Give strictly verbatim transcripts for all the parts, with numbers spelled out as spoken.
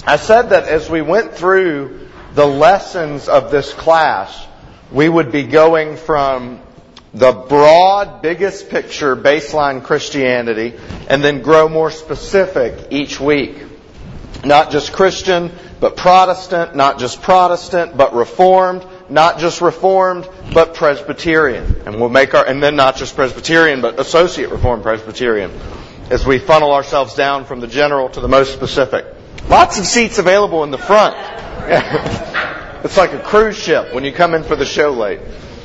I said that as we went through the lessons of this class, we would be going from the broad, biggest picture, baseline Christianity, and then grow more specific each week. Not just Christian, but Protestant. Not just Protestant, but Reformed. Not just Reformed, but Presbyterian. And we'll make our, and then not just Presbyterian, but Associate Reformed Presbyterian, as we funnel ourselves down from the general to the most specific. Lots of seats available in the front. It's like a cruise ship when you come in for the show late.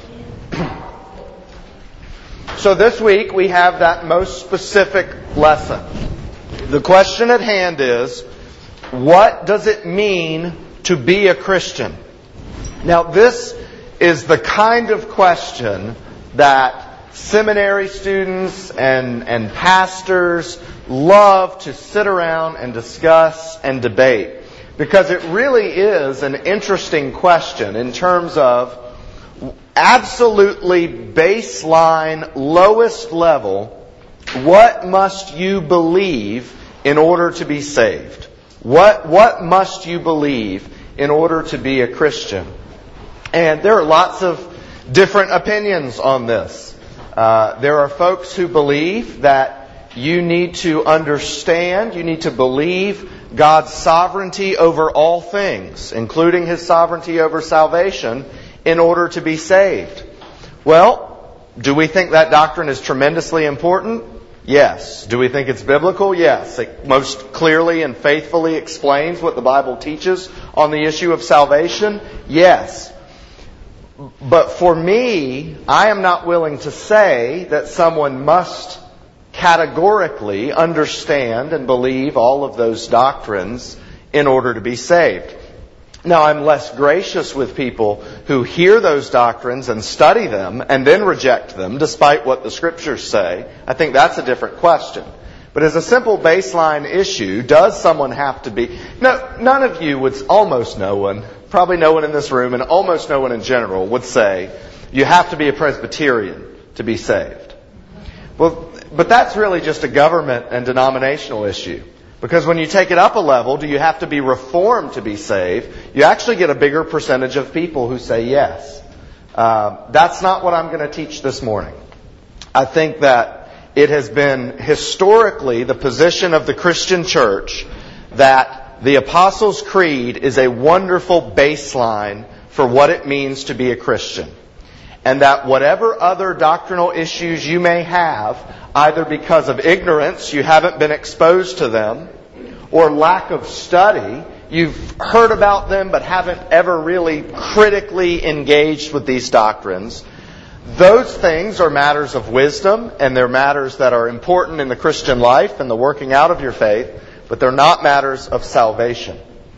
So this week we have that most specific lesson. The question at hand is, what does it mean to be a Christian? Now this is the kind of question that seminary students and, and pastors love to sit around and discuss and debate, because it really is an interesting question in terms of absolutely baseline, lowest level, what must you believe in order to be saved? What, what must you believe in order to be a Christian? And there are lots of different opinions on this. Uh, there are folks who believe that you need to understand, you need to believe God's sovereignty over all things, including His sovereignty over salvation, in order to be saved. Well, do we think that doctrine is tremendously important? Yes. Do we think it's biblical? Yes. It most clearly and faithfully explains what the Bible teaches on the issue of salvation? Yes. But for me, I am not willing to say that someone must categorically understand and believe all of those doctrines in order to be saved. Now, I'm less gracious with people who hear those doctrines and study them and then reject them despite what the Scriptures say. I think that's a different question. But as a simple baseline issue, does someone have to be... No, none of you would, almost no one, probably no one in this room and almost no one in general would say, you have to be a Presbyterian to be saved. Well, but that's really just a government and denominational issue. Because when you take it up a level, do you have to be Reformed to be saved? You actually get a bigger percentage of people who say yes. Uh, that's not what I'm going to teach this morning. I think that it has been historically the position of the Christian church that the Apostles' Creed is a wonderful baseline for what it means to be a Christian. And that whatever other doctrinal issues you may have, either because of ignorance, you haven't been exposed to them, or lack of study, you've heard about them but haven't ever really critically engaged with these doctrines, those things are matters of wisdom, and they're matters that are important in the Christian life and the working out of your faith, but they're not matters of salvation.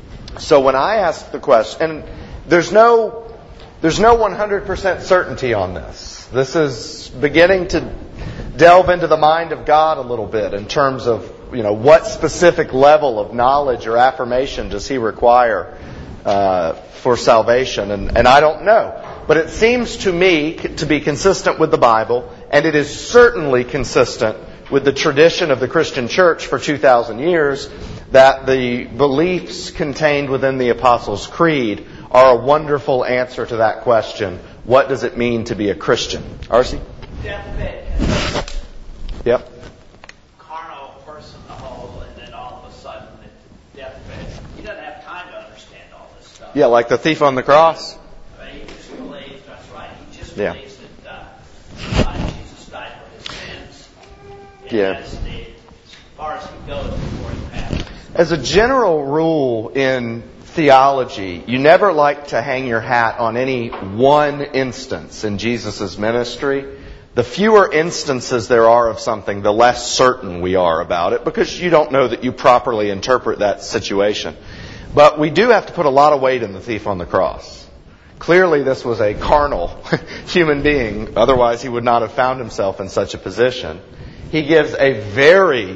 So when I ask the question, and there's no there's no one hundred percent certainty on this. This is beginning to delve into the mind of God a little bit in terms of, you know, what specific level of knowledge or affirmation does He require uh, for salvation, and, and I don't know. But it seems to me to be consistent with the Bible, and it is certainly consistent with the tradition of the Christian church for two thousand years, that the beliefs contained within the Apostles' Creed are a wonderful answer to that question. What does it mean to be a Christian? R C? Deathbed. Yep. Carnal person, the whole, and then all of a sudden, the deathbed. He doesn't have time to understand all this stuff. Yeah, like the thief on the cross. I mean, he just believes, that's right. He just Yeah. believes that uh, uh, Jesus died for his sins. And Yeah. that's the, as far as he goes before he passes. As a general rule in theology, you never like to hang your hat on any one instance in Jesus' ministry. The fewer instances there are of something, the less certain we are about it, because you don't know that you properly interpret that situation. But we do have to put a lot of weight in the thief on the cross. Clearly this was a carnal human being, otherwise he would not have found himself in such a position. He gives a very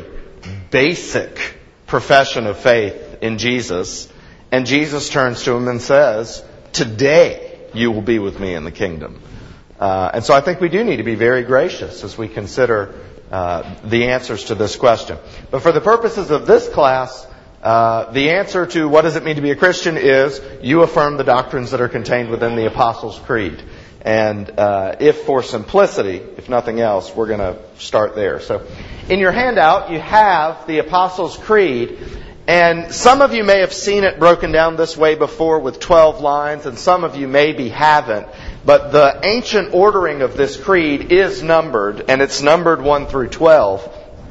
basic profession of faith in Jesus, and Jesus turns to him and says, "Today you will be with me in the kingdom." Uh, and so I think we do need to be very gracious as we consider uh, the answers to this question. But for the purposes of this class, Uh, the answer to what does it mean to be a Christian is you affirm the doctrines that are contained within the Apostles' Creed. And uh, if for simplicity, if nothing else, we're going to start there. So in your handout, you have the Apostles' Creed. And some of you may have seen it broken down this way before with twelve lines, and some of you maybe haven't. But the ancient ordering of this creed is numbered, and it's numbered one through twelve.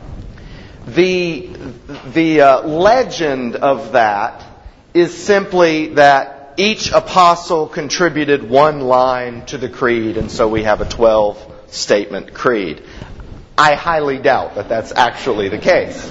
The, the uh, legend of that is simply that each apostle contributed one line to the creed, and so we have a twelve-statement creed. I highly doubt that that's actually the case.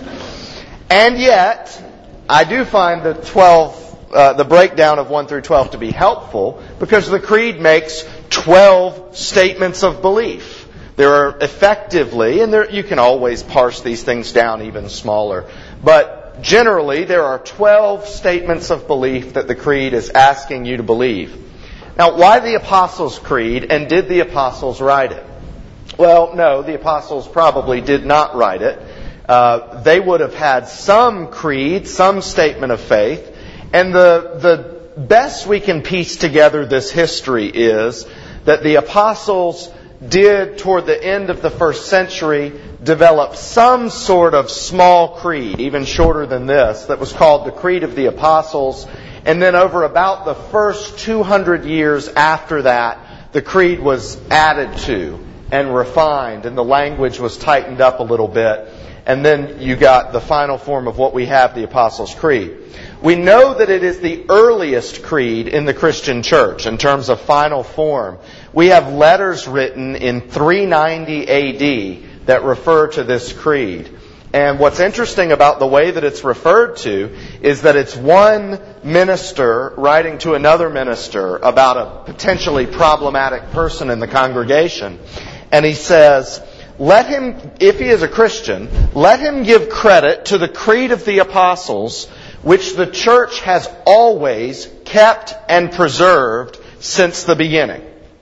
And yet, I do find the twelve, uh, the breakdown of one through twelve to be helpful, because the creed makes twelve statements of belief. There are effectively, and there, you can always parse these things down even smaller, but generally there are twelve statements of belief that the creed is asking you to believe. Now, why the Apostles' Creed, and did the Apostles write it? Well, no, the Apostles probably did not write it. Uh, they would have had some creed, some statement of faith, and the the best we can piece together this history is that the Apostles did, toward the end of the first century, develop some sort of small creed, even shorter than this, that was called the Creed of the Apostles. And then over about the first two hundred years after that, the creed was added to and refined, and the language was tightened up a little bit. And then you got the final form of what we have, the Apostles' Creed. We know that it is the earliest creed in the Christian church in terms of final form. We have letters written in three ninety A D that refer to this creed. And what's interesting about the way that it's referred to is that it's one minister writing to another minister about a potentially problematic person in the congregation. And he says, let him, if he is a Christian, let him give credit to the Creed of the Apostles, which the church has always kept and preserved since the beginning.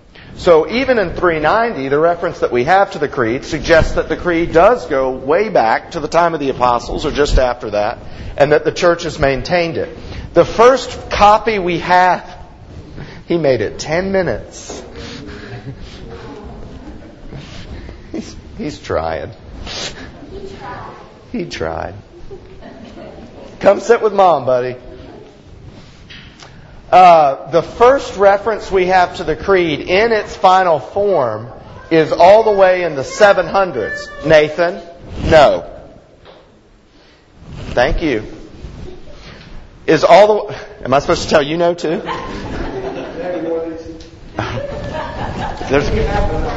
So even in three ninety, the reference that we have to the creed suggests that the creed does go way back to the time of the apostles, or just after that, and that the church has maintained it. The first copy we have, he made it ten minutes. he's, he's trying. He tried. Come sit with Mom, buddy. Uh, the first reference we have to the creed in its final form is all the way in the seven hundreds. Nathan? No. Thank you. Is all the... Am I supposed to tell you no too? There's...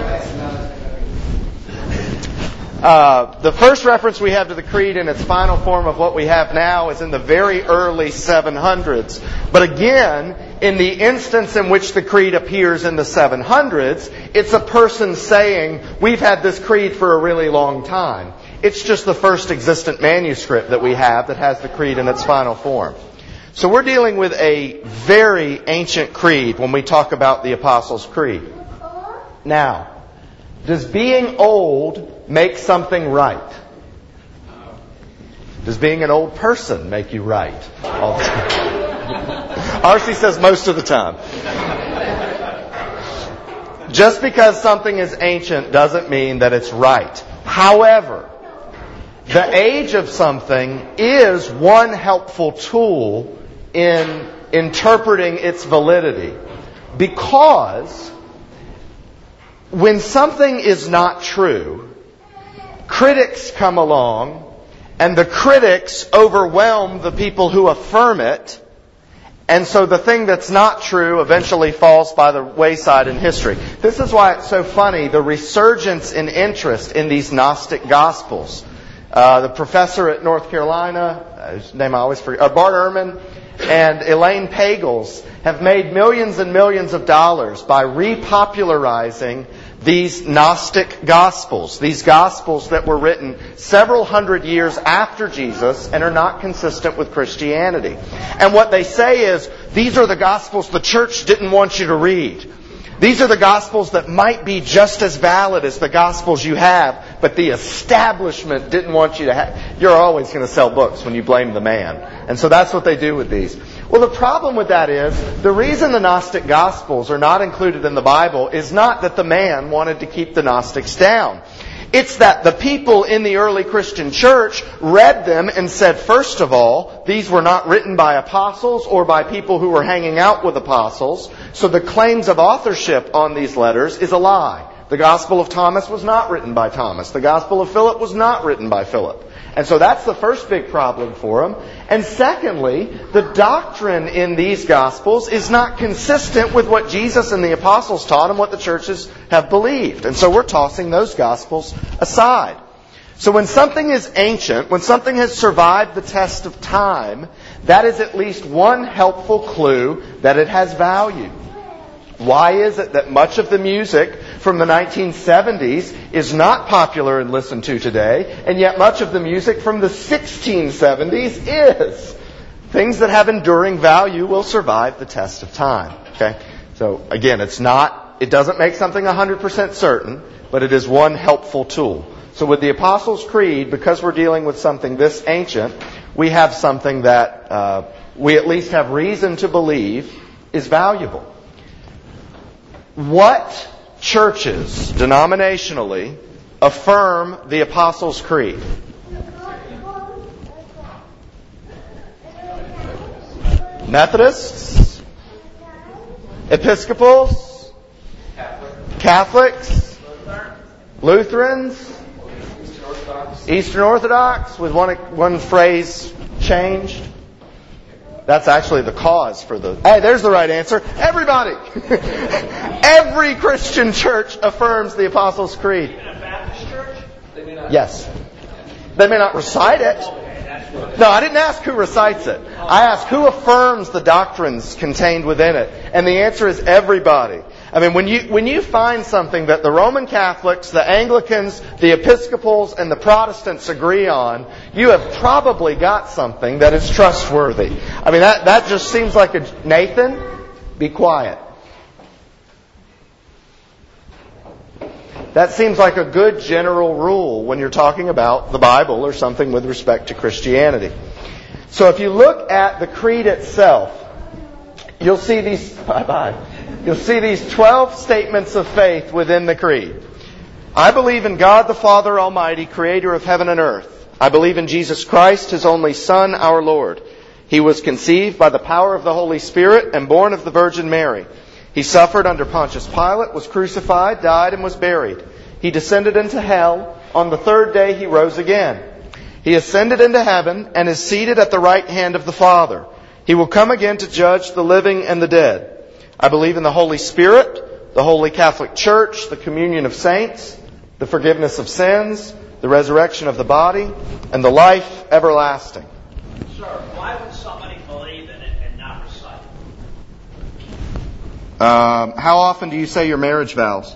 Uh, the first reference we have to the creed in its final form of what we have now is in the very early seven hundreds. But again, in the instance in which the creed appears in the seven hundreds, it's a person saying, we've had this creed for a really long time. It's just the first existent manuscript that we have that has the creed in its final form. So we're dealing with a very ancient creed when we talk about the Apostles' Creed. Now, does being old make something right? Does being an old person make you right all the time? R C says most of the time. Just because something is ancient doesn't mean that it's right. However, the age of something is one helpful tool in interpreting its validity. Because when something is not true, critics come along, and the critics overwhelm the people who affirm it, and so the thing that's not true eventually falls by the wayside in history. This is why it's so funny, the resurgence in interest in these Gnostic Gospels. Uh, the professor at North Carolina, whose name I always forget, uh, Bart Ehrman, and Elaine Pagels have made millions and millions of dollars by repopularizing these Gnostic Gospels, these Gospels that were written several hundred years after Jesus and are not consistent with Christianity. And what they say is, these are the Gospels the church didn't want you to read. These are the Gospels that might be just as valid as the Gospels you have, but the establishment didn't want you to have... You're always going to sell books when you blame the man. And so that's what they do with these. Well, the problem with that is, the reason the Gnostic Gospels are not included in the Bible is not that the man wanted to keep the Gnostics down. It's that the people in the early Christian church read them and said, first of all, these were not written by apostles or by people who were hanging out with apostles, so the claims of authorship on these letters is a lie. The Gospel of Thomas was not written by Thomas. The Gospel of Philip was not written by Philip. And so that's the first big problem for them. And secondly, the doctrine in these Gospels is not consistent with what Jesus and the apostles taught and what the churches have believed. And so we're tossing those Gospels aside. So when something is ancient, when something has survived the test of time, that is at least one helpful clue that it has value. Why is it that much of the music from the nineteen seventies is not popular and listened to today, and yet much of the music from the sixteen seventies is? Things that have enduring value will survive the test of time. Okay? So again, it's not, it doesn't make something one hundred percent certain, but it is one helpful tool. So with the Apostles' Creed, because we're dealing with something this ancient, we have something that uh, we at least have reason to believe is valuable. What churches, denominationally, affirm the Apostles' Creed? Methodists? Episcopals? Catholics? Lutherans? Eastern Orthodox, with one one phrase changed? That's actually the cause for the... Hey, there's the right answer. Everybody! Every Christian church affirms the Apostles' Creed. Even a Baptist church? Yes. They may not recite it. No, I didn't ask who recites it. I asked who affirms the doctrines contained within it. And the answer is everybody. I mean, when you when you find something that the Roman Catholics, the Anglicans, the Episcopals, and the Protestants agree on, you have probably got something that is trustworthy. I mean, that, that just seems like a... Nathan, be quiet. That seems like a good general rule when you're talking about the Bible or something with respect to Christianity. So if you look at the creed itself, you'll see these... Bye-bye. You'll see these twelve statements of faith within the creed. I believe in God the Father Almighty, creator of heaven and earth. I believe in Jesus Christ, His only Son, our Lord. He was conceived by the power of the Holy Spirit and born of the Virgin Mary. He suffered under Pontius Pilate, was crucified, died, and was buried. He descended into hell. On the third day He rose again. He ascended into heaven and is seated at the right hand of the Father. He will come again to judge the living and the dead. I believe in the Holy Spirit, the Holy Catholic Church, the communion of saints, the forgiveness of sins, the resurrection of the body, and the life everlasting. Sir, why would somebody believe in it and not recite it? Um, how often do you say your marriage vows?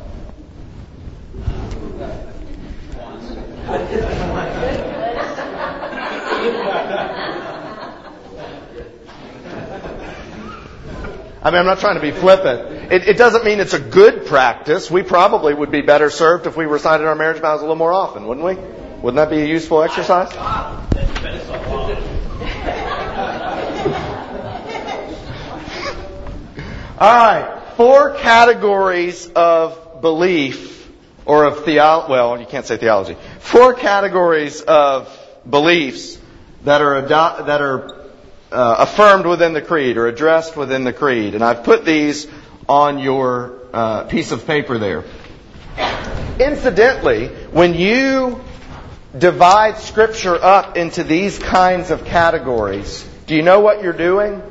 I mean, I'm not trying to be flippant. It, it doesn't mean it's a good practice. We probably would be better served if we recited our marriage vows a little more often, wouldn't we? Wouldn't that be a useful exercise? All right. Four categories of belief or of theology. Well, you can't say theology. Four categories of beliefs that are ado- that are uh, affirmed within the creed or addressed within the creed, and I've put these on your uh, piece of paper there. Incidentally, when you divide Scripture up into these kinds of categories, do you know what you're doing?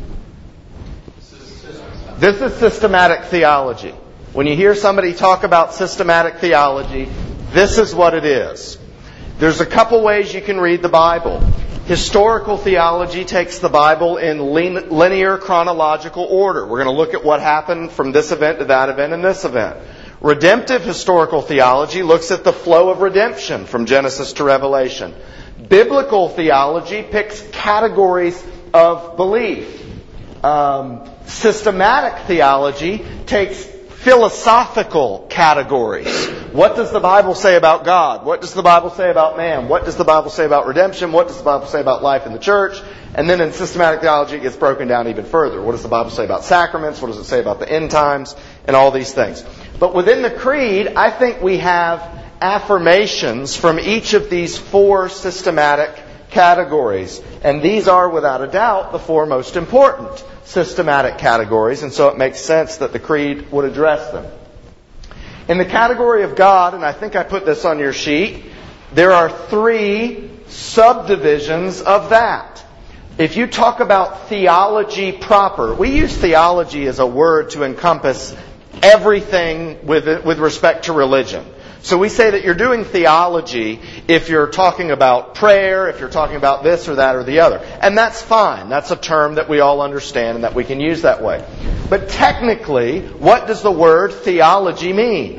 This is systematic theology. When you hear somebody talk about systematic theology, this is what it is. There's a couple ways you can read the Bible. Historical theology takes the Bible in linear chronological order. We're going to look at what happened from this event to that event and this event. Redemptive historical theology looks at the flow of redemption from Genesis to Revelation. Biblical theology picks categories of belief. Um, systematic theology takes philosophical categories. What does the Bible say about God? What does the Bible say about man? What does the Bible say about redemption? What does the Bible say about life in the church? And then in systematic theology, it gets broken down even further. What does the Bible say about sacraments? What does it say about the end times? And all these things. But within the creed, I think we have affirmations from each of these four systematic categories. And these are, without a doubt, the four most important systematic categories. And so it makes sense that the creed would address them. In the category of God, and I think I put this on your sheet, there are three subdivisions of that. If you talk about theology proper, we use theology as a word to encompass everything with with respect to religion. So we say that you're doing theology if you're talking about prayer, if you're talking about this or that or the other. And that's fine. That's a term that we all understand and that we can use that way. But technically, what does the word theology mean?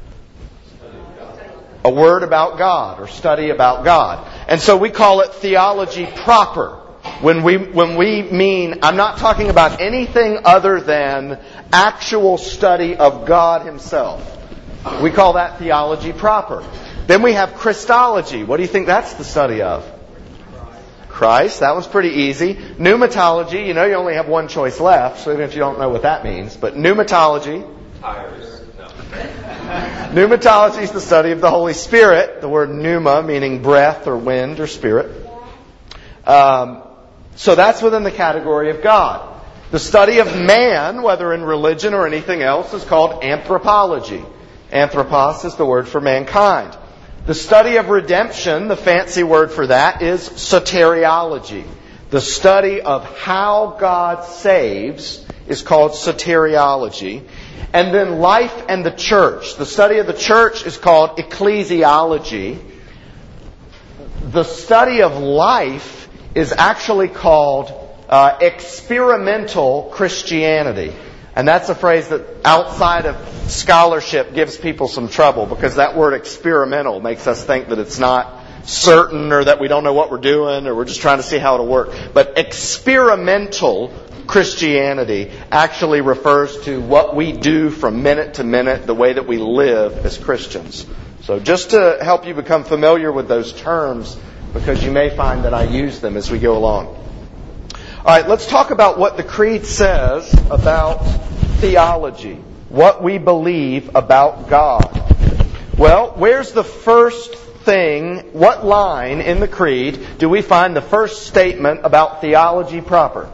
A word about God or study about God. And so we call it theology proper. When we when we mean, I'm not talking about anything other than actual study of God Himself. We call that theology proper. Then we have Christology. What do you think that's the study of? Christ. That one's pretty easy. Pneumatology. You know you only have one choice left, so even if you don't know what that means. But pneumatology. Tires. No. Pneumatology is the study of the Holy Spirit. The word pneuma meaning breath or wind or spirit. Um, so that's within the category of God. The study of man, whether in religion or anything else, is called anthropology. Anthropos is the word for mankind. The study of redemption, the fancy word for that, is soteriology. The study of how God saves is called soteriology. And then life and the church. The study of the church is called ecclesiology. The study of life is actually called uh, experimental Christianity. And that's a phrase that outside of scholarship gives people some trouble because that word experimental makes us think that it's not certain or that we don't know what we're doing or we're just trying to see how it'll work. But experimental Christianity actually refers to what we do from minute to minute, the way that we live as Christians. So just to help you become familiar with those terms, because you may find that I use them as we go along. All right, let's talk about what the Creed says about theology, what we believe about God. Well, where's the first thing, what line in the Creed do we find the first statement about theology proper?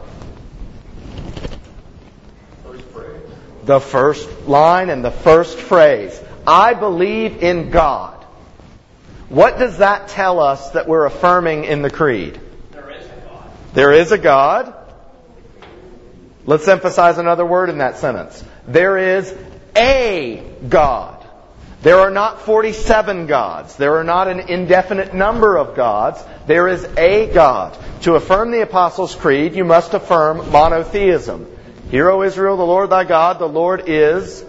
First phrase. The first line and the first phrase. I believe in God. What does that tell us that we're affirming in the Creed? There is a God. There is a God. Let's emphasize another word in that sentence. There is a God. There are not forty-seven gods. There are not an indefinite number of gods. There is a God. To affirm the Apostles' Creed, you must affirm monotheism. Hear, O Israel, the Lord thy God, the Lord is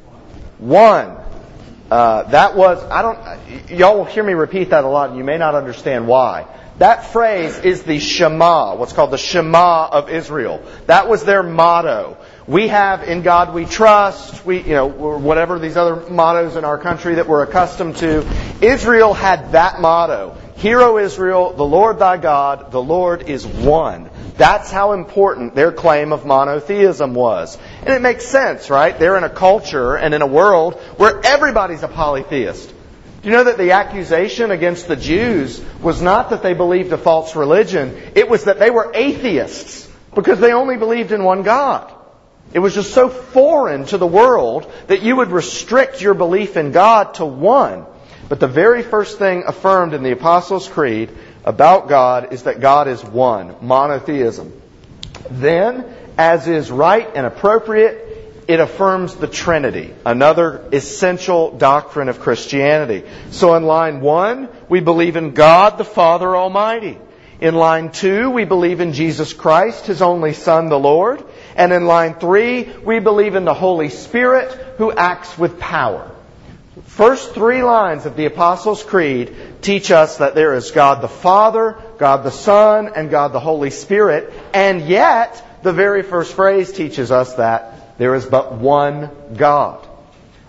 one. Uh, that was, I don't, y'all will hear me repeat that a lot and you may not understand why. That phrase is the Shema, what's called the Shema of Israel. That was their motto. We have in God we trust, we, you know, whatever these other mottos in our country that we're accustomed to. Israel had that motto. Hear, O Israel, the Lord thy God, the Lord is one. That's how important their claim of monotheism was. And it makes sense, right? They're in a culture and in a world where everybody's a polytheist. Do you know that the accusation against the Jews was not that they believed a false religion, it was that they were atheists because they only believed in one God. It was just so foreign to the world that you would restrict your belief in God to one. But the very first thing affirmed in the Apostles' Creed about God is that God is one, monotheism. Then, as is right and appropriate, it affirms the Trinity, another essential doctrine of Christianity. So in line one, we believe in God the Father Almighty. In line two, we believe in Jesus Christ, His only Son, the Lord. And in line three, we believe in the Holy Spirit who acts with power. First three lines of the Apostles' Creed teach us that there is God the Father, God the Son, and God the Holy Spirit. And yet, the very first phrase teaches us that there is but one God.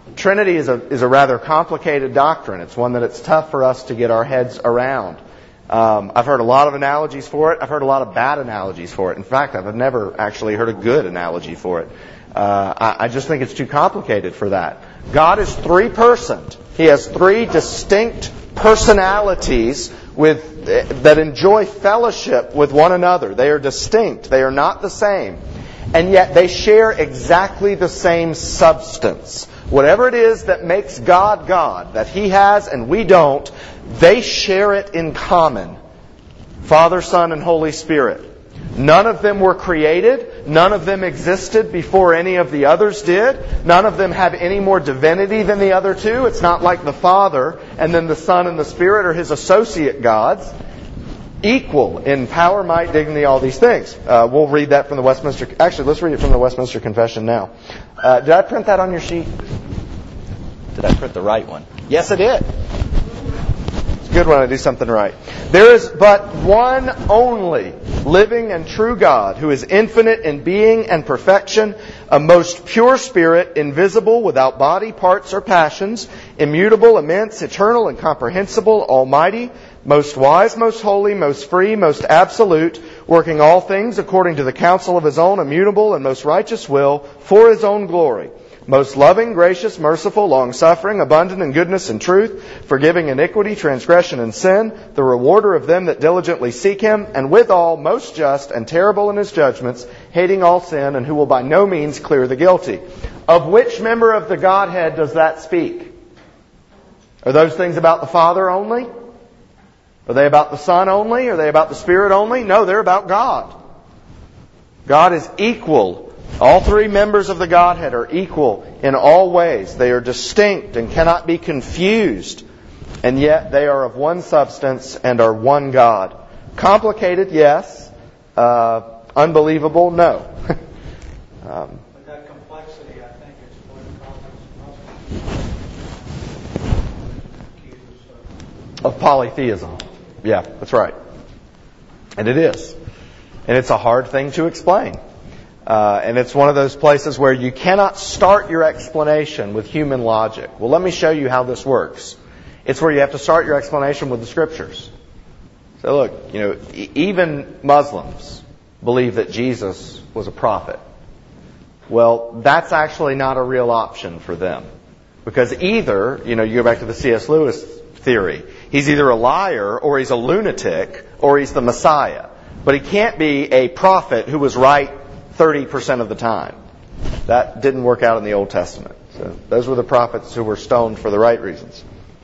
Trinity is a, is a rather complicated doctrine. It's one that it's tough for us to get our heads around. Um, I've heard a lot of analogies for it. I've heard a lot of bad analogies for it. In fact, I've never actually heard a good analogy for it. Uh, I, I just think it's too complicated for that. God is three-personed. He has three distinct personalities with that enjoy fellowship with one another. They are distinct. They are not the same. And yet they share exactly the same substance. Whatever it is that makes God God, that He has and we don't, they share it in common. Father, Son, and Holy Spirit. None of them were created. None of them existed before any of the others did. None of them have any more divinity than the other two. It's not like the Father and then the Son and the Spirit are His associate gods. Equal in power, might, dignity, all these things. Uh, we'll read that from the Westminster... Actually, let's read it from the Westminster Confession now. Uh, did I print that on your sheet? Did I print the right one? Yes, I did. It's good when I do something right. There is but one only living and true God, who is infinite in being and perfection, a most pure spirit, invisible, without body, parts, or passions, immutable, immense, eternal, incomprehensible, almighty, most wise, most holy, most free, most absolute, working all things according to the counsel of His own immutable and most righteous will, for His own glory. Most loving, gracious, merciful, long-suffering, abundant in goodness and truth, forgiving iniquity, transgression, and sin, the rewarder of them that diligently seek Him, and withal most just and terrible in His judgments, hating all sin, and who will by no means clear the guilty. Of which member of the Godhead does that speak? Are those things about the Father only? Are they about the Son only? Are they about the Spirit only? No, they're about God. God is equal. All three members of the Godhead are equal in all ways. They are distinct and cannot be confused. And yet they are of one substance and are one God. Complicated, yes. Uh, unbelievable, no. um, But that complexity, I think, is what causes of polytheism. Yeah, that's right. And it is. And it's a hard thing to explain. Uh, and it's one of those places where you cannot start your explanation with human logic. Well, let me show you how this works. It's where you have to start your explanation with the Scriptures. So look, you know, e- even Muslims believe that Jesus was a prophet. Well, that's actually not a real option for them. Because either, you know, you go back to the C S Lewis theory, he's either a liar or he's a lunatic or he's the Messiah. But he can't be a prophet who was right thirty percent of the time. That didn't work out in the Old Testament. So those were the prophets who were stoned for the right reasons.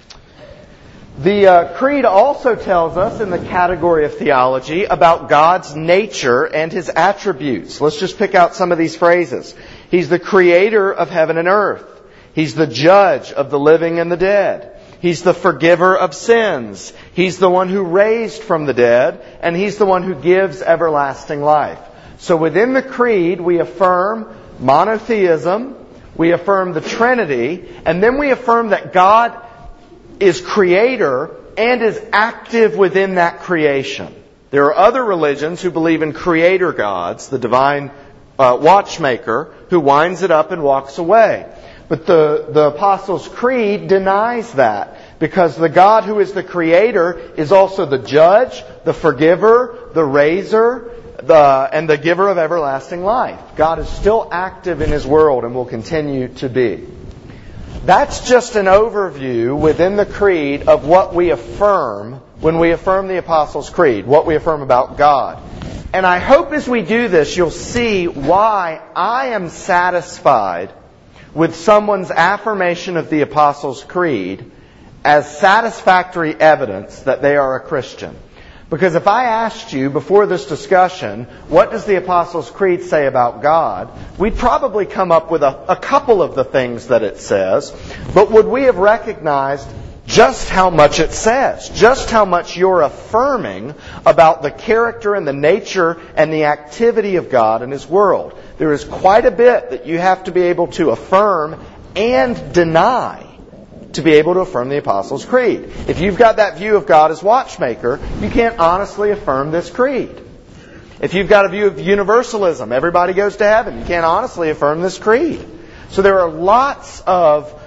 The uh, Creed also tells us in the category of theology about God's nature and His attributes. Let's just pick out some of these phrases. He's the creator of heaven and earth. He's the judge of the living and the dead. He's the forgiver of sins. He's the one who raised from the dead. And He's the one who gives everlasting life. So within the Creed, we affirm monotheism, we affirm the Trinity, and then we affirm that God is creator and is active within that creation. There are other religions who believe in creator gods, the divine uh, watchmaker, who winds it up and walks away. But the, the Apostles' Creed denies that, because the God who is the creator is also the judge, the forgiver, the raiser, The, and the giver of everlasting life. God is still active in His world and will continue to be. That's just an overview within the Creed of what we affirm when we affirm the Apostles' Creed, what we affirm about God. And I hope as we do this, you'll see why I am satisfied with someone's affirmation of the Apostles' Creed as satisfactory evidence that they are a Christian. Because if I asked you before this discussion, what does the Apostles' Creed say about God? We'd probably come up with a, a couple of the things that it says. But would we have recognized just how much it says? Just how much you're affirming about the character and the nature and the activity of God in His world? There is quite a bit that you have to be able to affirm and deny to be able to affirm the Apostles' Creed. If you've got that view of God as watchmaker, you can't honestly affirm this creed. If you've got a view of universalism, everybody goes to heaven, you can't honestly affirm this creed. So there are lots of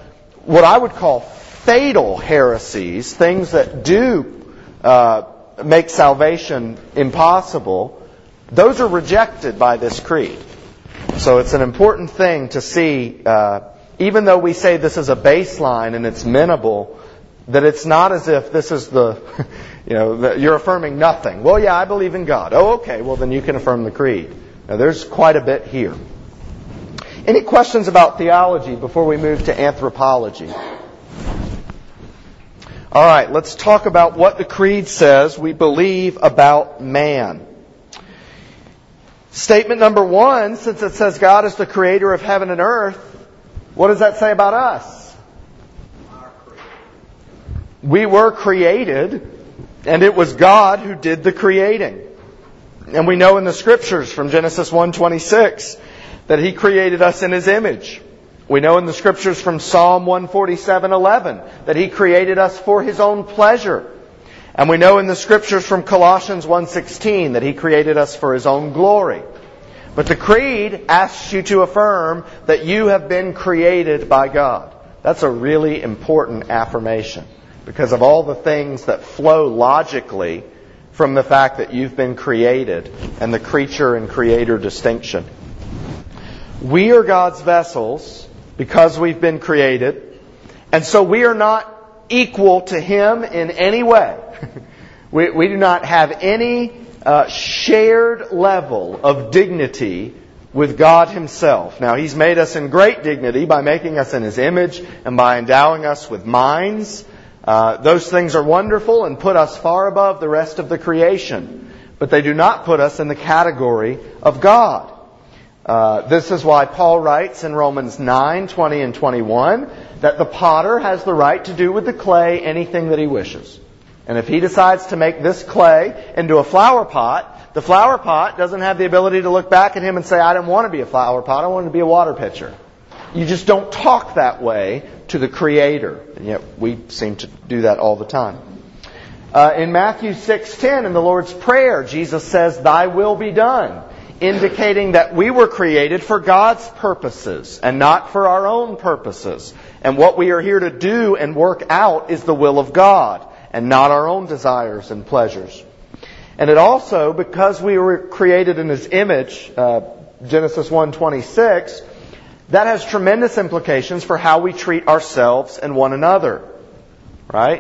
what I would call fatal heresies, things that do uh, make salvation impossible, those are rejected by this creed. So it's an important thing to see, uh, even though we say this is a baseline and it's minimal, that it's not as if this is the, you know, that you're affirming nothing. Well, yeah, I believe in God. Oh, okay, well then you can affirm the creed. Now there's quite a bit here. Any questions about theology before we move to anthropology? All right, let's talk about what the creed says we believe about man. Statement number one, since it says God is the creator of heaven and earth, what does that say about us? We were created, and it was God who did the creating. And we know in the Scriptures from Genesis one twenty-six that He created us in His image. We know in the Scriptures from Psalm one forty-seven eleven that He created us for His own pleasure. And we know in the Scriptures from Colossians one sixteen that He created us for His own glory. But the Creed asks you to affirm that you have been created by God. That's a really important affirmation because of all the things that flow logically from the fact that you've been created and the creature and creator distinction. We are God's vessels because we've been created, and so we are not equal to Him in any way. we, we do not have any uh, shared level of dignity with God Himself. Now, He's made us in great dignity by making us in His image and by endowing us with minds. Uh, those things are wonderful and put us far above the rest of the creation. But they do not put us in the category of God. Uh, this is why Paul writes in Romans nine, twenty and twenty-one that the potter has the right to do with the clay anything that he wishes. And if he decides to make this clay into a flower pot, the flower pot doesn't have the ability to look back at him and say, I didn't want to be a flower pot, I wanted to be a water pitcher. You just don't talk that way to the Creator. And yet we seem to do that all the time. Uh, in Matthew six ten, in the Lord's Prayer, Jesus says, Thy will be done, indicating that we were created for God's purposes and not for our own purposes. And what we are here to do and work out is the will of God and not our own desires and pleasures. And it also, because we were created in His image, uh, Genesis one twenty-six, that has tremendous implications for how we treat ourselves and one another. Right?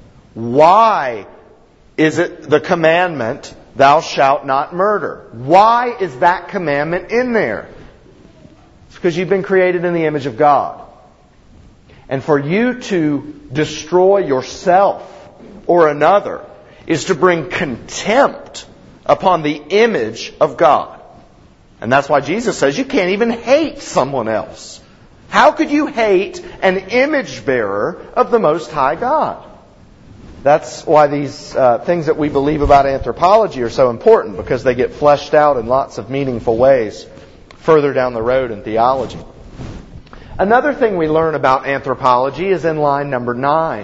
Why is it the commandment, thou shalt not murder? Why is that commandment in there? It's because you've been created in the image of God. And for you to destroy yourself or another is to bring contempt upon the image of God. And that's why Jesus says you can't even hate someone else. How could you hate an image bearer of the Most High God? That's why these uh, things that we believe about anthropology are so important, because they get fleshed out in lots of meaningful ways further down the road in theology. Another thing we learn about anthropology is in line number nine.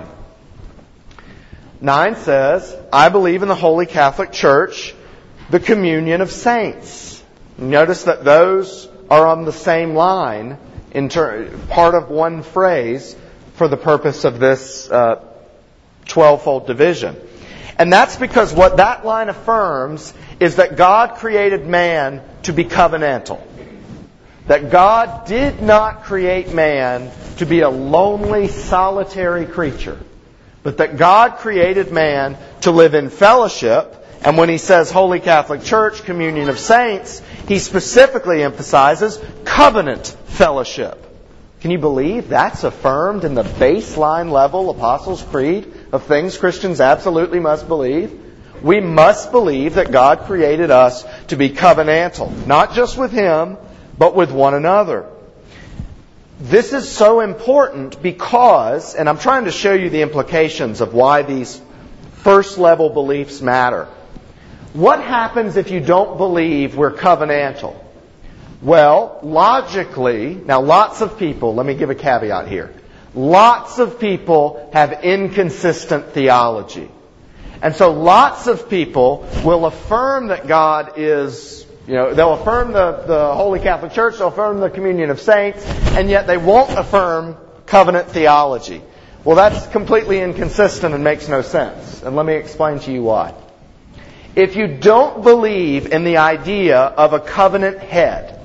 Nine says, I believe in the Holy Catholic Church, the communion of saints. Notice that those are on the same line, in ter- part of one phrase, for the purpose of this uh, twelve-fold division. And that's because what that line affirms is that God created man to be covenantal. That God did not create man to be a lonely, solitary creature, but that God created man to live in fellowship. And when He says Holy Catholic Church, communion of saints, He specifically emphasizes covenant fellowship. Can you believe that's affirmed in the baseline level Apostles' Creed of things Christians absolutely must believe? We must believe that God created us to be covenantal, not just with Him, but with one another. This is so important because, and I'm trying to show you the implications of why these first level beliefs matter. What happens if you don't believe we're covenantal? Well, logically, now lots of people, let me give a caveat here. Lots of people have inconsistent theology. And so lots of people will affirm that God is, you know, they'll affirm the, the Holy Catholic Church, they'll affirm the communion of saints, and yet they won't affirm covenant theology. Well, that's completely inconsistent and makes no sense. And let me explain to you why. If you don't believe in the idea of a covenant head,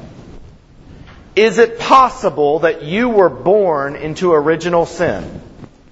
is it possible that you were born into original sin?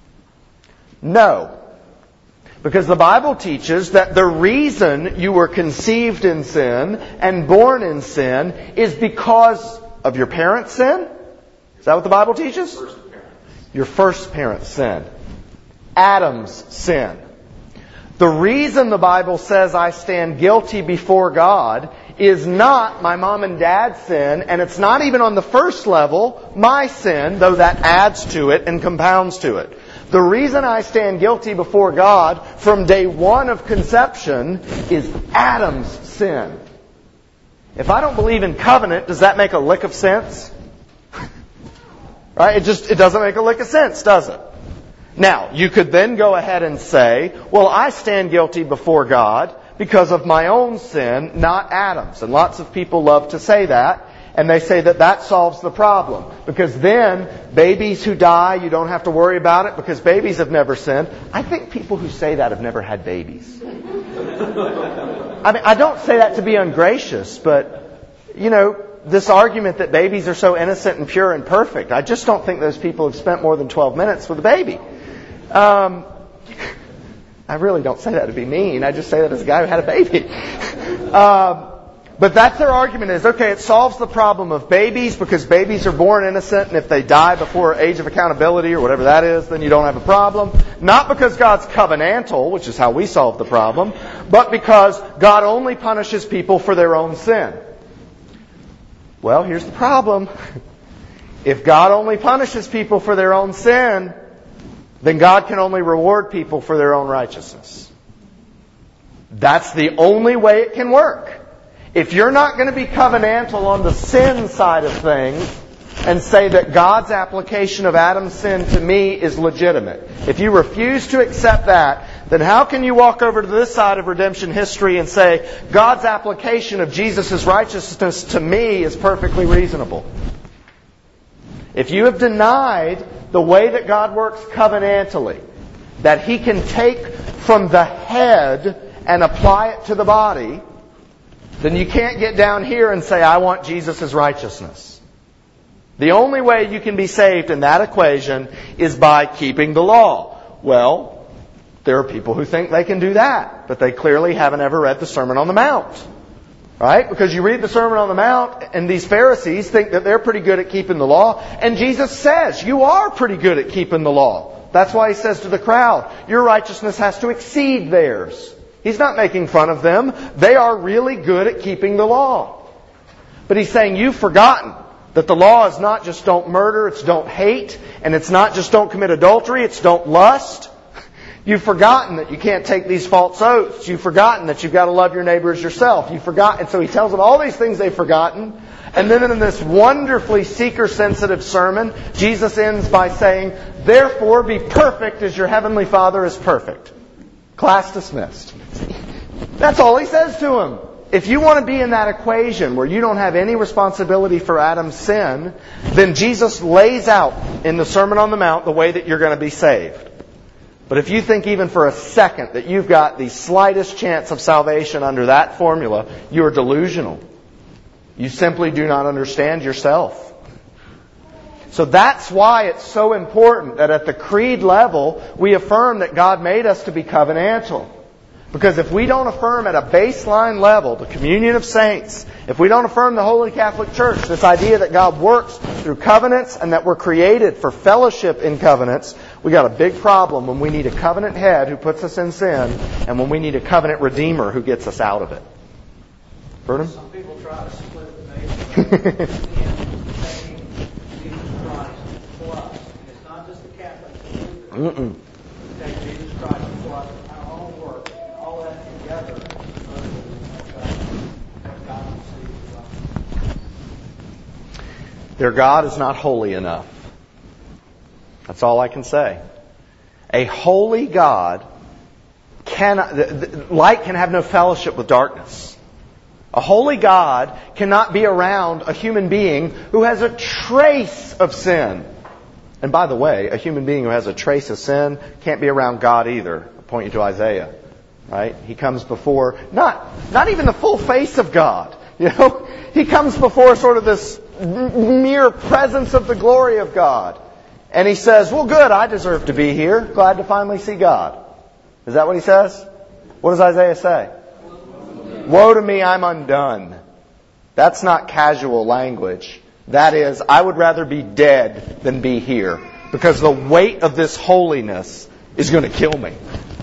No. Because the Bible teaches that the reason you were conceived in sin and born in sin is because of your parents' sin. Is that what the Bible teaches? First parents. Your first parents' sin. Adam's sin. The reason the Bible says I stand guilty before God is not my mom and dad's sin, and it's not even on the first level my sin, though that adds to it and compounds to it. The reason I stand guilty before God from day one of conception is Adam's sin. If I don't believe in covenant, does that make a lick of sense? Right? It just, it doesn't make a lick of sense, does it? Now, you could then go ahead and say, well, I stand guilty before God because of my own sin, not Adam's. And lots of people love to say that. And they say that that solves the problem. Because then, babies who die, you don't have to worry about it because babies have never sinned. I think people who say that have never had babies. I mean, I don't say that to be ungracious, but, you know, this argument that babies are so innocent and pure and perfect, I just don't think those people have spent more than twelve minutes with a baby. Um, I really don't say that to be mean. I just say that as a guy who had a baby. um, But that's their argument is, okay, it solves the problem of babies because babies are born innocent, and if they die before age of accountability or whatever that is, then you don't have a problem. Not because God's covenantal, which is how we solve the problem, but because God only punishes people for their own sin. Well, here's the problem. If God only punishes people for their own sin, then God can only reward people for their own righteousness. That's the only way it can work. If you're not going to be covenantal on the sin side of things and say that God's application of Adam's sin to me is legitimate, if you refuse to accept that, then how can you walk over to this side of redemption history and say God's application of Jesus' righteousness to me is perfectly reasonable? If you have denied the way that God works covenantally, that He can take from the head and apply it to the body, then you can't get down here and say, I want Jesus' righteousness. The only way you can be saved in that equation is by keeping the law. Well, there are people who think they can do that, but they clearly haven't ever read the Sermon on the Mount. Right? Because you read the Sermon on the Mount, and these Pharisees think that they're pretty good at keeping the law, and Jesus says, you are pretty good at keeping the law. That's why He says to the crowd, your righteousness has to exceed theirs. He's not making fun of them. They are really good at keeping the law. But He's saying, you've forgotten that the law is not just don't murder, it's don't hate, and it's not just don't commit adultery, it's don't lust. You've forgotten that you can't take these false oaths. You've forgotten that you've got to love your neighbor as yourself. You've forgotten. And so He tells them all these things they've forgotten. And then in this wonderfully seeker-sensitive sermon, Jesus ends by saying, therefore be perfect as your heavenly Father is perfect. Class dismissed. That's all He says to them. If you want to be in that equation where you don't have any responsibility for Adam's sin, then Jesus lays out in the Sermon on the Mount the way that you're going to be saved. But if you think even for a second that you've got the slightest chance of salvation under that formula, you are delusional. You simply do not understand yourself. So that's why it's so important that at the creed level, we affirm that God made us to be covenantal. Because if we don't affirm at a baseline level the communion of saints, if we don't affirm the Holy Catholic Church, this idea that God works through covenants and that we're created for fellowship in covenants, we got a big problem when we need a covenant head who puts us in sin and when we need a covenant redeemer who gets us out of it. Burnham? Some people try to split the nation in Jesus Christ plus. It's not just the Catholic. Mm-mm. Take Jesus Christ plus our own work and all that together. What God sees. Their God is not holy enough. That's all I can say. A holy God cannot, light can have no fellowship with darkness. A holy God cannot be around a human being who has a trace of sin. And by the way, a human being who has a trace of sin can't be around God either. I'll point you to Isaiah, right? He comes before, not, not even the full face of God. You know, he comes before sort of this mere presence of the glory of God. And he says, well, good, I deserve to be here. Glad to finally see God. Is that what he says? What does Isaiah say? Woe to me, I'm undone. That's not casual language. That is, I would rather be dead than be here. Because the weight of this holiness is going to kill me.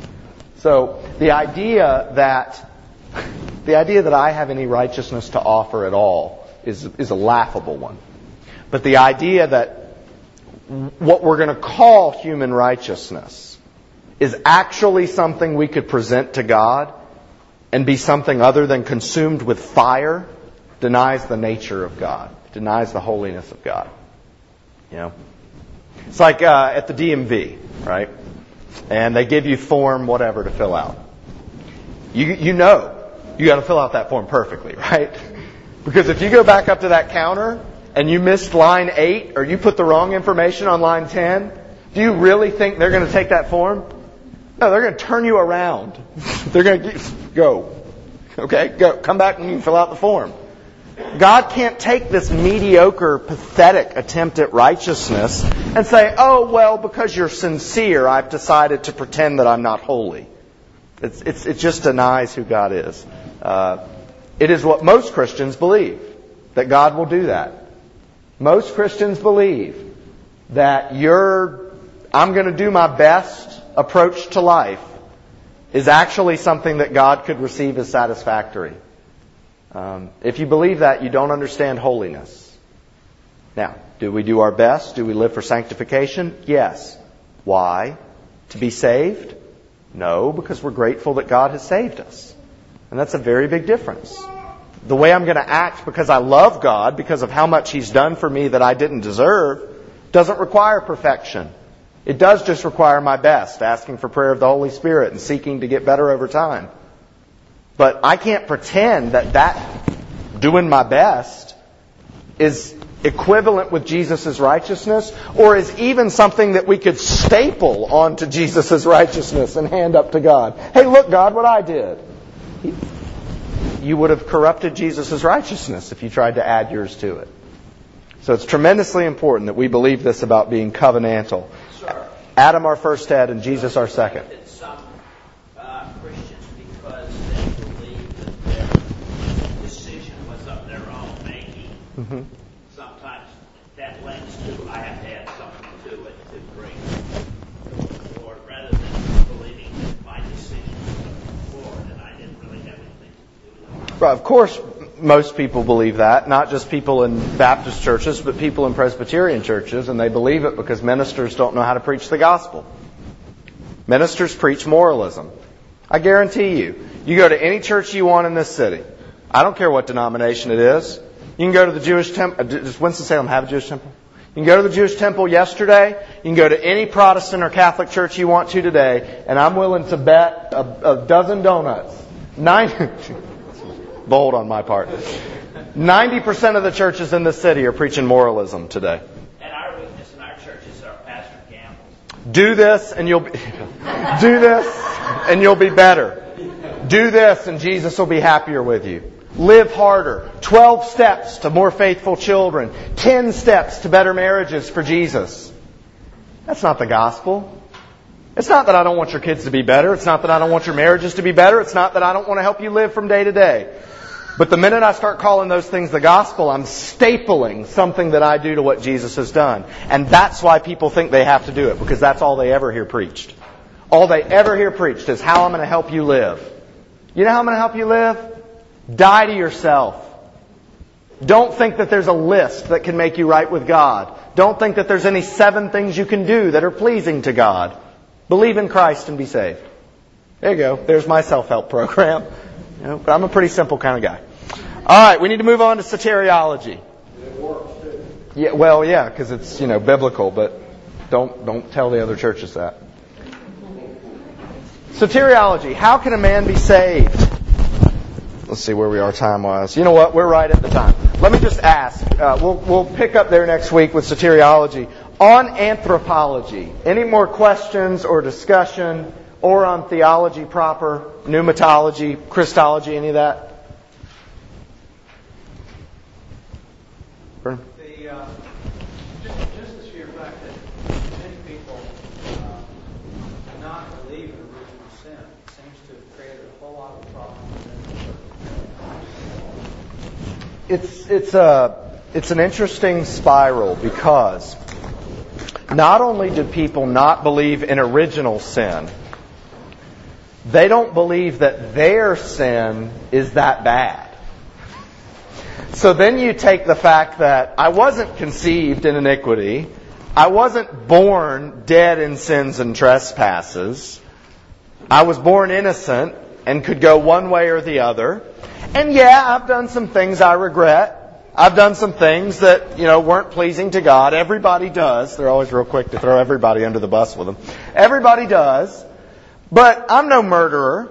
So, the idea that, the idea that I have any righteousness to offer at all is, is a laughable one. But the idea that what we're going to call human righteousness is actually something we could present to God and be something other than consumed with fire denies the nature of God, denies the holiness of God. You know, it's like uh, at the D M V, right? And they give you form whatever to fill out. You you know you got to fill out that form perfectly, right? Because if you go back up to that counter and you missed line eight or you put the wrong information on line ten, do you really think they're going to take that form? No, they're going to turn you around. They're going to get, go. Okay, go. Come back and you can fill out the form. God can't take this mediocre, pathetic attempt at righteousness and say, oh, well, because you're sincere, I've decided to pretend that I'm not holy. It's, it's, it just denies who God is. Uh, it is what most Christians believe, that God will do that. Most Christians believe that your, I'm going to do my best approach to life is actually something that God could receive as satisfactory. Um, if you believe that, you don't understand holiness. Now, do we do our best? Do we live for sanctification? Yes. Why? To be saved? No, because we're grateful that God has saved us. And that's a very big difference. The way I'm going to act because I love God, because of how much He's done for me that I didn't deserve, doesn't require perfection. It does just require my best, asking for prayer of the Holy Spirit and seeking to get better over time. But I can't pretend that that doing my best is equivalent with Jesus' righteousness, or is even something that we could staple onto Jesus' righteousness and hand up to God. Hey, look, God, what I did. You would have corrupted Jesus' righteousness if you tried to add yours to it. So it's tremendously important that we believe this about being covenantal. Sure. Adam our first head and Jesus our second. Some uh, Christians, because they believe that their decision was of their own making, mm-hmm. sometimes that lends to, I have to add something to it to bring, or rather than believing that my decision was of the Lord and I didn't really have anything to do with it. Right, of course, most people believe that, not just people in Baptist churches, but people in Presbyterian churches, and they believe it because ministers don't know how to preach the gospel. Ministers preach moralism. I guarantee you, you go to any church you want in this city. I don't care what denomination it is. You can go to the Jewish temple. Does Winston-Salem have a Jewish temple? You can go to the Jewish temple yesterday. You can go to any Protestant or Catholic church you want to today, and I'm willing to bet a, a dozen donuts. Nine... Bold on my part. ninety percent of the churches in this city are preaching moralism today. And our weakness in our churches are Pastor Gambles. Do this and you'll be, do this and you'll be better. Do this and Jesus will be happier with you. Live harder. Twelve steps to more faithful children. Ten steps to better marriages for Jesus. That's not the gospel. It's not that I don't want your kids to be better. It's not that I don't want your marriages to be better. It's not that I don't want to help you live from day to day. But the minute I start calling those things the gospel, I'm stapling something that I do to what Jesus has done. And that's why people think they have to do it, because that's all they ever hear preached. All they ever hear preached is how I'm going to help you live. You know how I'm going to help you live? Die to yourself. Don't think that there's a list that can make you right with God. Don't think that there's any seven things you can do that are pleasing to God. Believe in Christ and be saved. There you go. There's my self-help program. You know, but I'm a pretty simple kind of guy. All right, we need to move on to soteriology. It works too. Yeah, well, yeah, because it's, you know, biblical, but don't don't tell the other churches that. Soteriology. How can a man be saved? Let's see where we are time-wise. You know what? We're right at the time. Let me just ask. Uh, we'll we'll pick up there next week with soteriology. on anthropology, any more questions or discussion, or on theology proper, pneumatology, Christology, any of that? The, uh, just, just the sheer fact that many people uh, do not believe in original sin seems to have created a whole lot of problems in the church. It's it's a it's an interesting spiral, because not only do people not believe in original sin, they don't believe that their sin is that bad. So then you take the fact that I wasn't conceived in iniquity, I wasn't born dead in sins and trespasses, I was born innocent and could go one way or the other. And yeah, I've done some things I regret. I've done some things that, you know, weren't pleasing to God. Everybody does. They're always real quick to throw everybody under the bus with them. Everybody does. But I'm no murderer.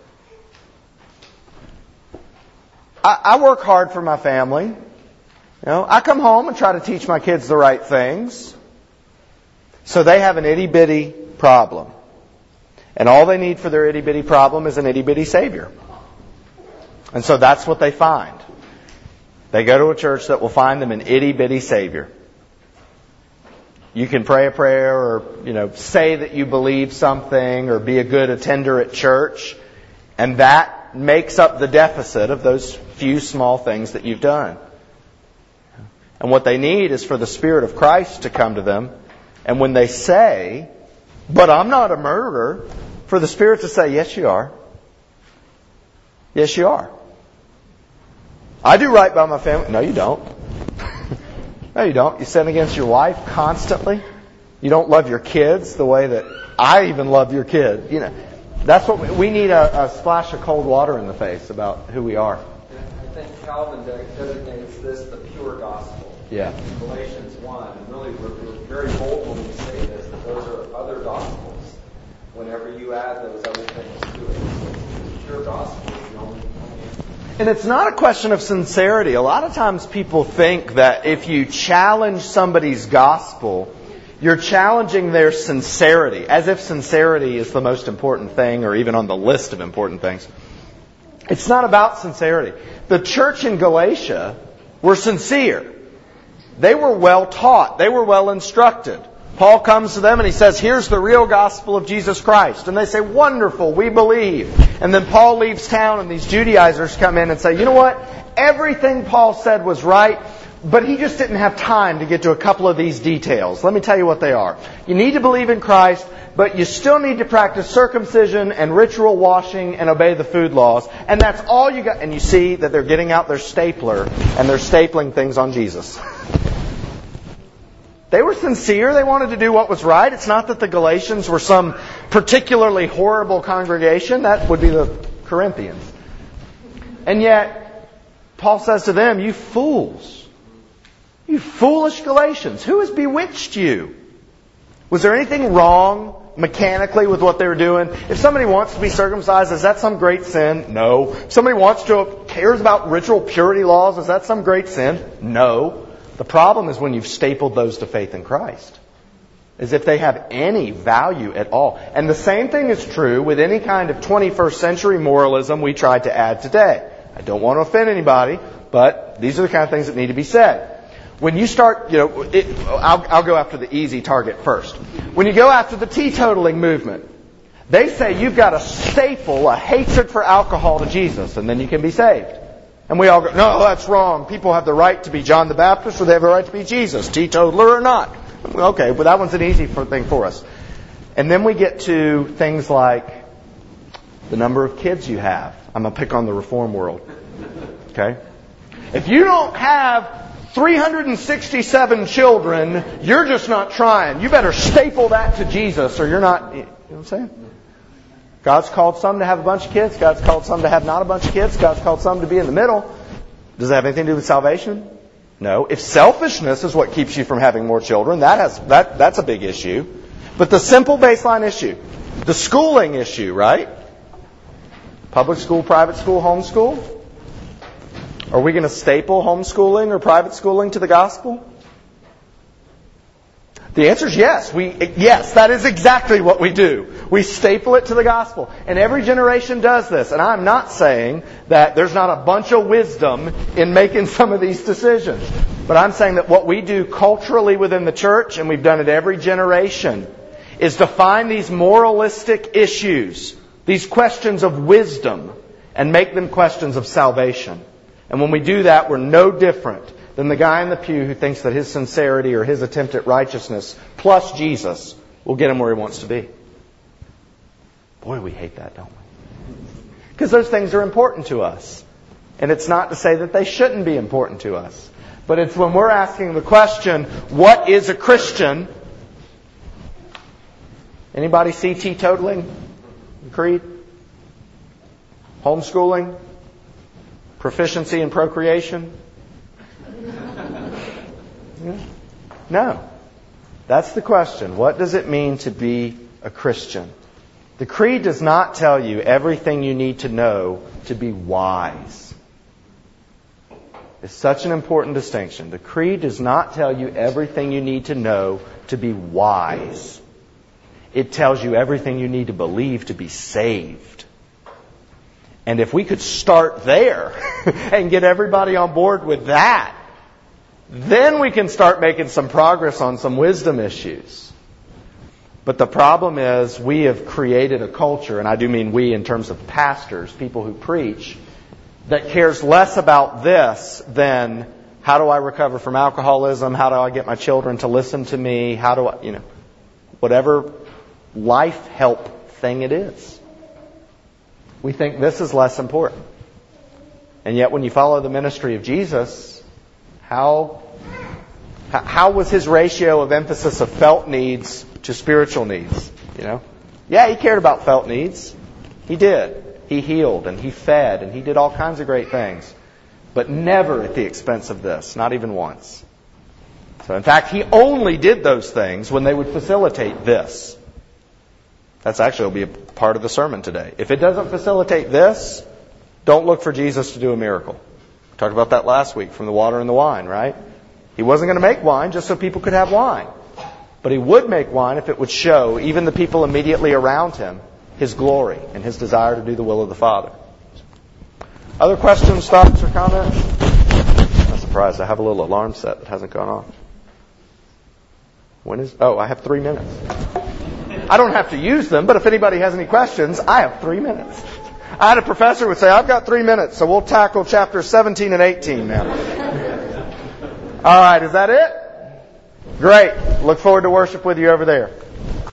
I, I work hard for my family. You know, I come home and try to teach my kids the right things. So they have an itty-bitty problem. And all they need for their itty-bitty problem is an itty-bitty Savior. And so that's what they find. They go to a church that will find them an itty-bitty Savior. You can pray a prayer or, you know, say that you believe something or be a good attender at church, and that makes up the deficit of those few small things that you've done. And what they need is for the Spirit of Christ to come to them, and when they say, "But I'm not a murderer," for the Spirit to say, "Yes, you are. Yes, you are. I do right by my family." No, you don't. No, you don't. You sin against your wife constantly. You don't love your kids the way that I even love your kid. You know, that's what we, we need a, a splash of cold water in the face about who we are. I think Calvin designates this the pure gospel. Yeah. In Galatians one, and really we're, we're very bold when we say this, that those are other gospels. Whenever you add those other things to it, so the pure gospel is the only. And it's not a question of sincerity. A lot of times people think that if you challenge somebody's gospel, you're challenging their sincerity, as if sincerity is the most important thing or even on the list of important things. It's not about sincerity. The church in Galatia were sincere. They were well taught. They were well instructed. Paul comes to them and he says, "Here's the real gospel of Jesus Christ." And they say, "Wonderful, we believe." And then Paul leaves town and these Judaizers come in and say, "You know what? Everything Paul said was right, but he just didn't have time to get to a couple of these details. Let me tell you what they are. You need to believe in Christ, but you still need to practice circumcision and ritual washing and obey the food laws. And that's all you got." And you see that they're getting out their stapler and they're stapling things on Jesus. They were sincere. They wanted to do what was right. It's not that the Galatians were some particularly horrible congregation. That would be the Corinthians. And yet, Paul says to them, "You fools. You foolish Galatians. Who has bewitched you?" Was there anything wrong mechanically with what they were doing? If somebody wants to be circumcised, is that some great sin? No. If somebody wants to, cares about ritual purity laws, is that some great sin? No. The problem is when you've stapled those to faith in Christ, as if they have any value at all. And the same thing is true with any kind of twenty-first century moralism we try to add today. I don't want to offend anybody, but these are the kind of things that need to be said. When you start, you know, it, I'll, I'll go after the easy target first. When you go after the teetotaling movement, they say you've got to staple a hatred for alcohol to Jesus, and then you can be saved. And we all go, "No, that's wrong. People have the right to be John the Baptist, or they have the right to be Jesus, teetotaler or not." Okay, but that one's an easy thing for us. And then we get to things like the number of kids you have. I'm going to pick on the reform world. Okay? If you don't have three hundred sixty-seven children, you're just not trying. You better staple that to Jesus, or you're not. You know what I'm saying? God's called some to have a bunch of kids. God's called some to have not a bunch of kids. God's called some to be in the middle. Does it have anything to do with salvation? No. If selfishness is what keeps you from having more children, that has that that's a big issue. But the simple baseline issue, the schooling issue, right? Public school, private school, homeschool? Are we going to staple homeschooling or private schooling to the gospel? The answer is yes. We, yes, that is exactly what we do. We staple it to the gospel. And every generation does this. And I'm not saying that there's not a bunch of wisdom in making some of these decisions. But I'm saying that what we do culturally within the church, and we've done it every generation, is to find these moralistic issues, these questions of wisdom, and make them questions of salvation. And when we do that, we're no different than the guy in the pew who thinks that his sincerity or his attempt at righteousness plus Jesus will get him where he wants to be. Boy, we hate that, don't we? Because those things are important to us. And it's not to say that they shouldn't be important to us. But it's when we're asking the question, what is a Christian? Anybody see teetotaling? Creed? Homeschooling? Proficiency in procreation? No. That's the question. What does it mean to be a Christian? The Creed does not tell you everything you need to know to be wise. It's such an important distinction. The Creed does not tell you everything you need to know to be wise. It tells you everything you need to believe to be saved. And if we could start there and get everybody on board with that, then we can start making some progress on some wisdom issues. But the problem is we have created a culture, and I do mean we in terms of pastors, people who preach, that cares less about this than how do I recover from alcoholism, how do I get my children to listen to me, how do I, you know, whatever life help thing it is. We think this is less important. And yet when you follow the ministry of Jesus, how how was his ratio of emphasis of felt needs to spiritual needs? You know, yeah, he cared about felt needs. He did. He healed and he fed and he did all kinds of great things, but never at the expense of this, not even once. So in fact, he only did those things when they would facilitate this. That's actually will be a part of the sermon today. If it doesn't facilitate this, don't look for Jesus to do a miracle. We talked about that last week from the water and the wine, right? He wasn't going to make wine just so people could have wine. But he would make wine if it would show even the people immediately around him his glory and his desire to do the will of the Father. Other questions, thoughts, or comments? I'm surprised. I have a little alarm set that hasn't gone off. When is? Oh, I have three minutes. I don't have to use them, but if anybody has any questions, I have three minutes. I had a professor who would say, I've got three minutes, so we'll tackle chapters seventeen and eighteen now. All right, is that it? Great. Look forward to worship with you over there.